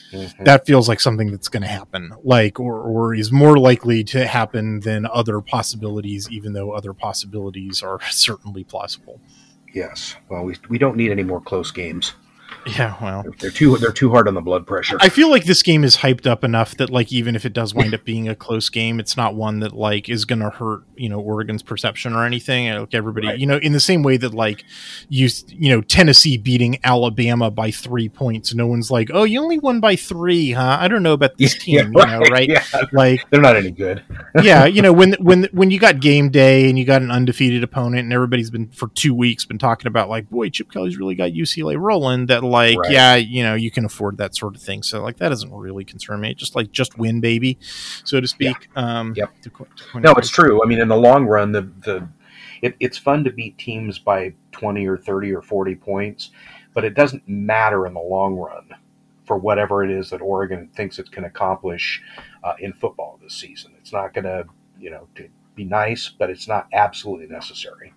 that feels like something that's going to happen, like, or is more likely to happen than other possibilities, even though other possibilities are certainly plausible. Yes. Well, we don't need any more close games. Yeah, well, they're too hard on the blood pressure. I feel like this game is hyped up enough that, like, even if it does wind up being a close game, it's not one that, like, is going to hurt, Oregon's perception or anything. Like, everybody, right. In the same way that, like, Tennessee beating Alabama by 3 points, no one's like, oh, you only won by 3, huh? I don't know about this team, right? Yeah. Like, they're not any good. Yeah, when you got game day and you got an undefeated opponent, and everybody's been for 2 weeks been talking about, like, boy, Chip Kelly's really got UCLA rolling. That, like, right. Yeah, you can afford that sort of thing. So, like, that doesn't really concern me. Just win, baby, so to speak. Yeah. Yep. No, it's true. I mean, in the long run, it's fun to beat teams by 20 or 30 or 40 points, but it doesn't matter in the long run for whatever it is that Oregon thinks it can accomplish in football this season. It's not going to, to be nice, but it's not absolutely necessary.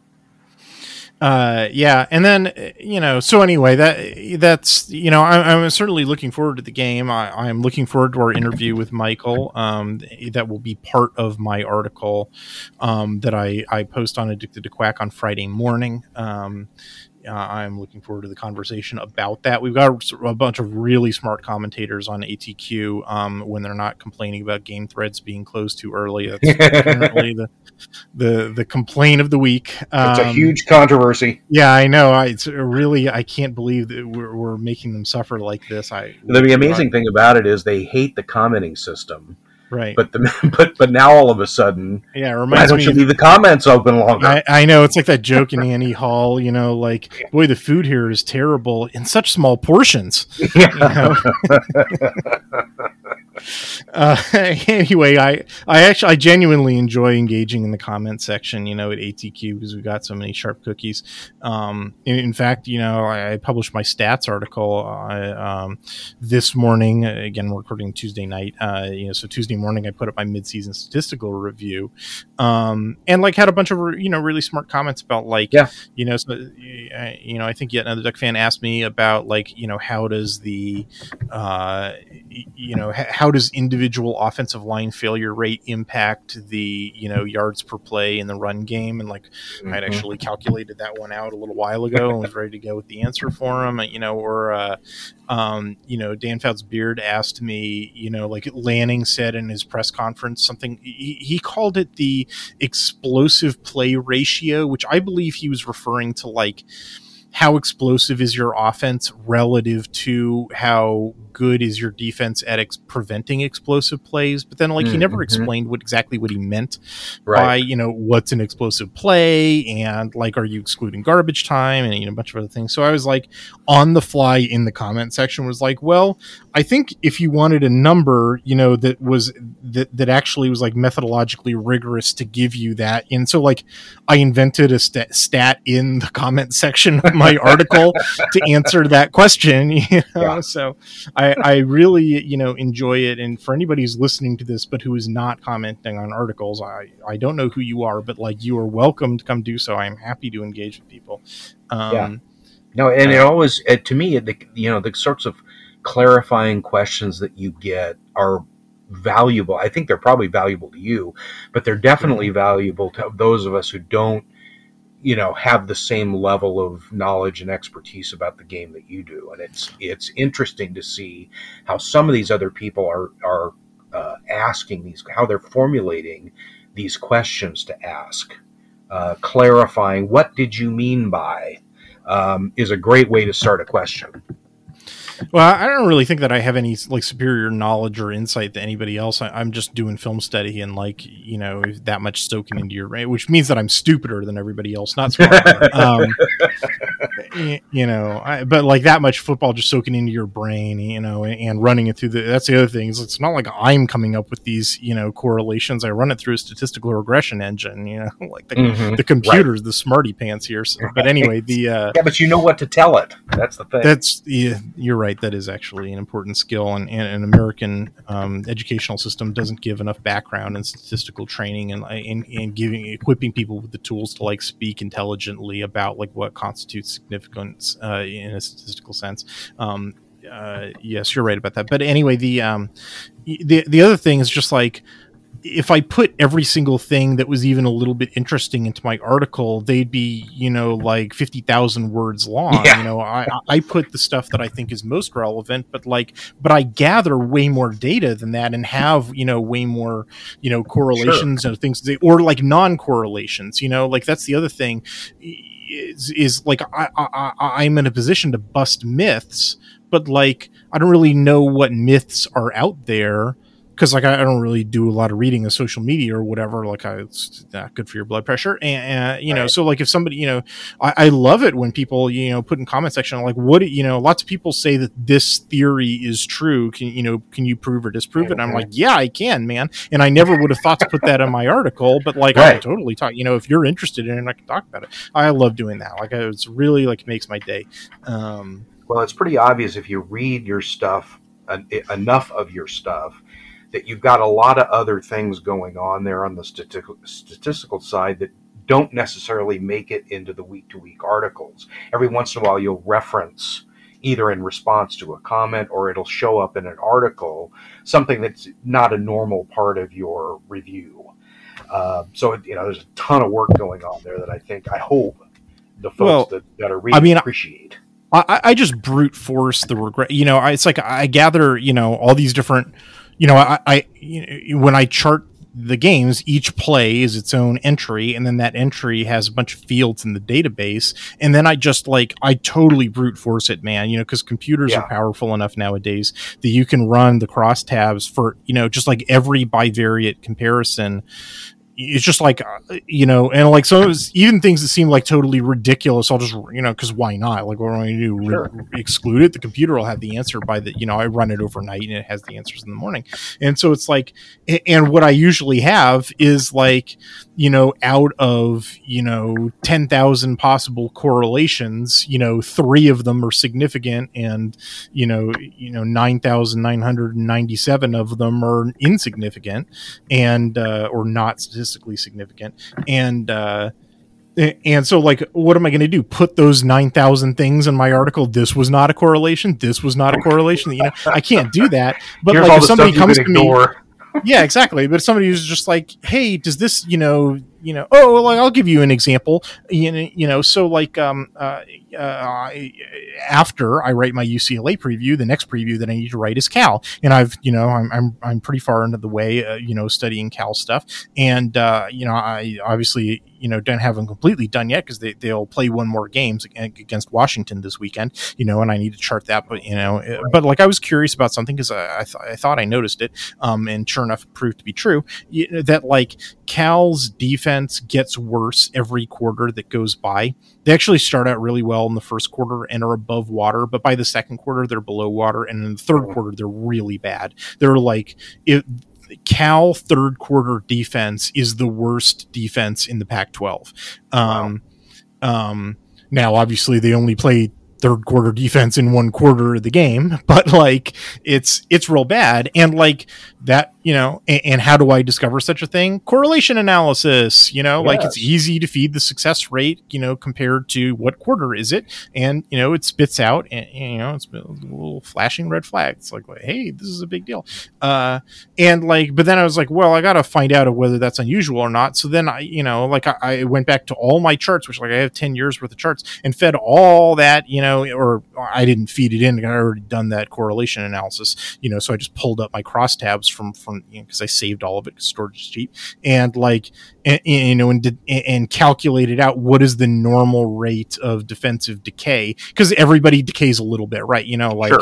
Yeah. And then, so anyway, that's, I'm certainly looking forward to the game. I'm looking forward to our interview with Michael. That will be part of my article that I post on Addicted to Quack on Friday morning. I'm looking forward to the conversation about that. We've got a bunch of really smart commentators on ATQ when they're not complaining about game threads being closed too early. That's apparently the complaint of the week. It's a huge controversy. Yeah, I know. I can't believe that we're making them suffer like this. The amazing thing about it is they hate the commenting system. Right, but now all of a sudden, yeah, it why don't you leave the comments open longer? I know, it's like that joke in Annie Hall, like, boy, the food here is terrible in such small portions. Yeah. Anyway, I genuinely enjoy engaging in the comment section, at ATQ, because we've got so many sharp cookies. In fact, I published my stats article this morning. Again, we're recording Tuesday night. So Tuesday morning I put up my mid-season statistical review, and, like, had a bunch of really smart comments about, like, so, I think yet another Duck fan asked me about, like, how does the how does individual offensive line failure rate impact the yards per play in the run game, and, like, I'd actually calculated that one out a little while ago and was ready to go with the answer for him. Dan Fouts Beard asked me, like, Lanning said in his press conference something, he called it the explosive play ratio, which I believe he was referring to, like, how explosive is your offense relative to how good is your defense at preventing explosive plays. But then, like, he never explained exactly what he meant by, what's an explosive play, and, like, are you excluding garbage time, and, a bunch of other things. So I was, like, on the fly in the comment section was like, well, I think if you wanted a number, that actually was, like, methodologically rigorous to give you that. And so, like, I invented a stat in the comment section of my article to answer that question, So I really, enjoy it. And for anybody who's listening to this, but who is not commenting on articles, I don't know who you are, but, like, you are welcome to come do so. I'm happy to engage with people. No, and it always, to me, the sorts of clarifying questions that you get are valuable. I think they're probably valuable to you, but they're definitely valuable to those of us who don't, have the same level of knowledge and expertise about the game that you do. And it's interesting to see how some of these other people are asking how they're formulating these questions to ask, clarifying what did you mean by, is a great way to start a question. Well, I don't really think that I have any, like, superior knowledge or insight than anybody else. I'm just doing film study and, like, that much soaking into your brain, which means that I'm stupider than everybody else, not smarter. But, like, that much football just soaking into your brain, and running it through that's the other thing, is it's not like I'm coming up with these, correlations. I run it through a statistical regression engine, like the computer's the smarty pants here. So, but anyway, but you know what to tell it. That's the thing. You're right. That is actually an important skill, and an American educational system doesn't give enough background and statistical training and equipping people with the tools to, like, speak intelligently about, like, what constitutes significance in a statistical sense. yes, you're right about that. But anyway, the other thing is just like, if I put every single thing that was even a little bit interesting into my article, they'd be, like 50,000 words long. Yeah. I put the stuff that I think is most relevant, but I gather way more data than that and have, way more, correlations and things, or like non-correlations, like that's the other thing is like, I'm in a position to bust myths, but like, I don't really know what myths are out there. Because like I don't really do a lot of reading of social media or whatever. Like it's not good for your blood pressure, and Right. So like if somebody, I love it when people put in comment section like, what lots of people say that this theory is true. Can you prove or disprove it? And I'm like, yeah, I can, man. And I never would have thought to put that in my article, but like I can totally talk. If you're interested in it, I can talk about it. I love doing that. Like it's really like makes my day. Well, it's pretty obvious if you read your stuff, enough of your stuff, that you've got a lot of other things going on there on the statistical side that don't necessarily make it into the week-to-week articles. Every once in a while, you'll reference, either in response to a comment or it'll show up in an article, something that's not a normal part of your review. So there's a ton of work going on there that I hope the folks that are reading appreciate. I just brute force the regret. It's like I gather, all these different. When I chart the games, each play is its own entry, and then that entry has a bunch of fields in the database, and then I totally brute force it, man, because computers are powerful enough nowadays that you can run the crosstabs for, just like every bivariate comparison. It's just like, and like, so even things that seem like totally ridiculous, I'll just, because why not? Like, what am I going to do? Sure. Exclude it? The computer will have the answer by the, I run it overnight and it has the answers in the morning. And so it's like, and what I usually have is like, out of, 10,000 possible correlations, 3 of them are significant and, 9,997 of them are insignificant and, or not statistically significant. And so like, what am I going to do? Put those 9,000 things in my article? This was not a correlation. This was not a correlation. I can't do that. But here's like, if somebody comes to me, yeah, exactly. But if somebody who's just like, hey, does this, oh, well, I'll give you an example. So like, after I write my UCLA preview, the next preview that I need to write is Cal, and I'm pretty far into the way, studying Cal stuff, and I obviously don't have them completely done yet because they'll play one more game against Washington this weekend, and I need to chart that, but like I was curious about something because I thought I noticed it, and sure enough, it proved to be true, that like Cal's defense gets worse every quarter that goes by. They actually start out really well in the first quarter and are above water, but by the second quarter, they're below water. And in the third quarter, they're really bad. They're like, Cal third quarter defense is the worst defense in the Pac-12. Wow. Now, obviously, they only play third quarter defense in one quarter of the game, but like it's real bad. And like that, and how do I discover such a thing? Correlation analysis, like it's easy to feed the success rate, compared to what quarter is it? And, it spits out and, it's a little flashing red flag. It's like, hey, this is a big deal. And like, but then I was like, well, I got to find out whether that's unusual or not. So then I went back to all my charts, which like I have 10 years worth of charts, and fed all that, or I didn't feed it in. I already done that correlation analysis, so I just pulled up my crosstabs from because I saved all of it because storage is cheap, and like, and calculated out what is the normal rate of defensive decay, because everybody decays a little bit, right?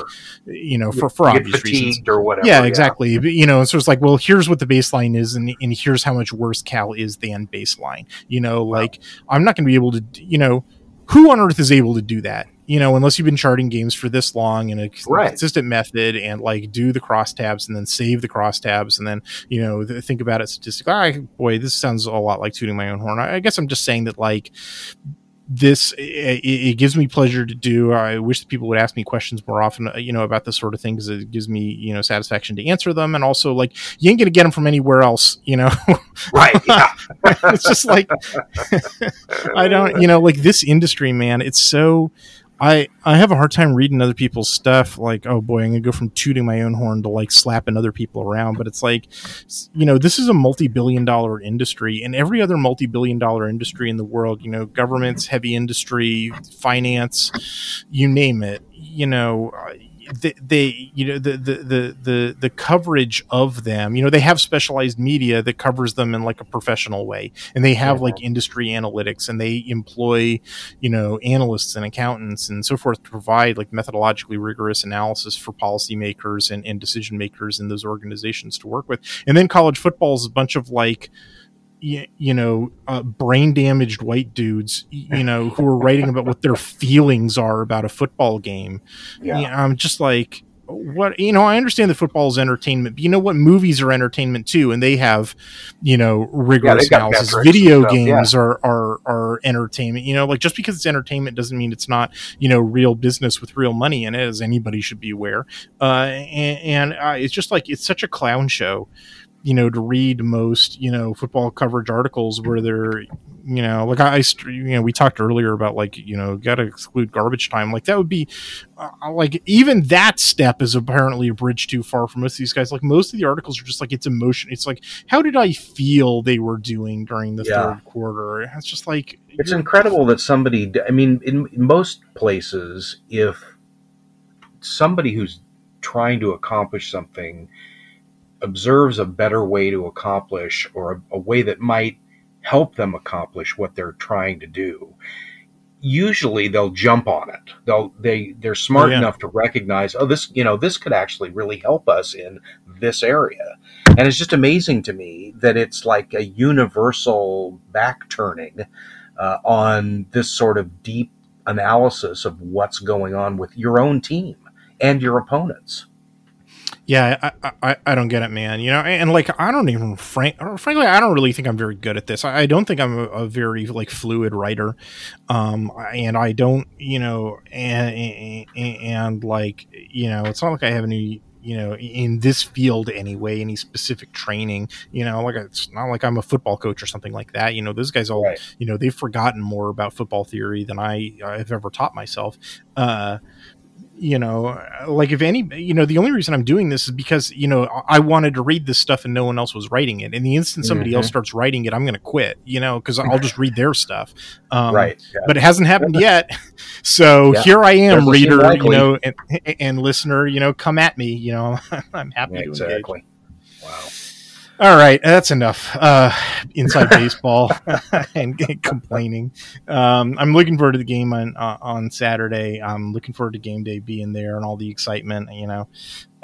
For obvious reasons or whatever. Yeah, exactly. Yeah. So it's like, well, here's what the baseline is, and here's how much worse Cal is than baseline. Like I'm not going to be able to, who on earth is able to do that? Unless you've been charting games for this long in a consistent method, and like do the crosstabs and then save the crosstabs and then, think about it statistically. Boy, this sounds a lot like tooting my own horn. I guess I'm just saying that like this, it gives me pleasure to do. I wish that people would ask me questions more often, about this sort of thing, because it gives me, satisfaction to answer them. And also like, you ain't going to get them from anywhere else, Right. Yeah. It's just like, I don't, like this industry, man, it's so, I have a hard time reading other people's stuff. Like, oh boy, I'm gonna go from tooting my own horn to like slapping other people around. But it's like, this is a multi-billion-dollar industry, and every other multi-billion-dollar industry in the world, governments, heavy industry, finance, you name it, the coverage of them, they have specialized media that covers them in like a professional way, and they have like industry analytics, and they employ analysts and accountants and so forth to provide like methodologically rigorous analysis for policymakers and decision makers in those organizations to work with. And then college football is a bunch of like brain damaged white dudes, who are writing about what their feelings are about a football game. I'm just like, what, I understand that football is entertainment, but you know what, movies are entertainment too, and they have, rigorous analysis. Video games are entertainment. Like, just because it's entertainment doesn't mean it's not, real business with real money in it, as anybody should be aware. And it's just like, it's such a clown show, to read most, football coverage articles where they're, like we talked earlier about like, got to exclude garbage time. Like that would be like, even that step is apparently a bridge too far for most of these guys. Like most of the articles are just like, it's emotion. It's like, how did I feel they were doing during the third quarter? It's just like, it's incredible that somebody, in most places, if somebody who's trying to accomplish something observes a better way to accomplish, or a way that might help them accomplish what they're trying to do, usually they'll jump on it. They're smart enough to recognize, this could actually really help us in this area. And it's just amazing to me that it's like a universal back turning on this sort of deep analysis of what's going on with your own team and your opponents. Yeah, I don't get it, man. And like, I don't even frankly, I don't really think I'm very good at this. I don't think I'm a very like fluid writer. And I don't, and like, it's not like I have any, in this field anyway, any specific training, like it's not like I'm a football coach or something like that. Those guys all, they've forgotten more about football theory than I've ever taught myself. Like if any, the only reason I'm doing this is because, I wanted to read this stuff and no one else was writing it. And the instant somebody else starts writing it, I'm going to quit, because I'll just read their stuff. But it hasn't happened yet. So here I am, reader, and listener, come at me, I'm happy to engage. Wow. All right, that's enough inside baseball and complaining. I'm looking forward to the game on Saturday. I'm looking forward to game day being there and all the excitement. But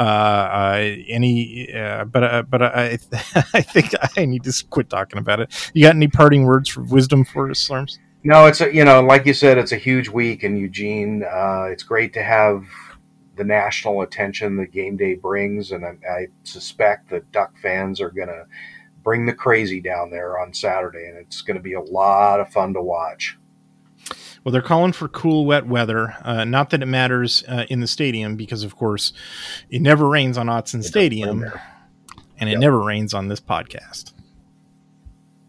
I think I need to quit talking about it. You got any parting words of wisdom for us, Slurms? No, it's like you said, it's a huge week in Eugene. It's great to have the national attention that game day brings, and I suspect that Duck fans are going to bring the crazy down there on Saturday, and it's going to be a lot of fun to watch. Well, they're calling for cool, wet weather. Not that it matters in the stadium, because, of course, it never rains on Autzen Stadium, and it never rains on this podcast.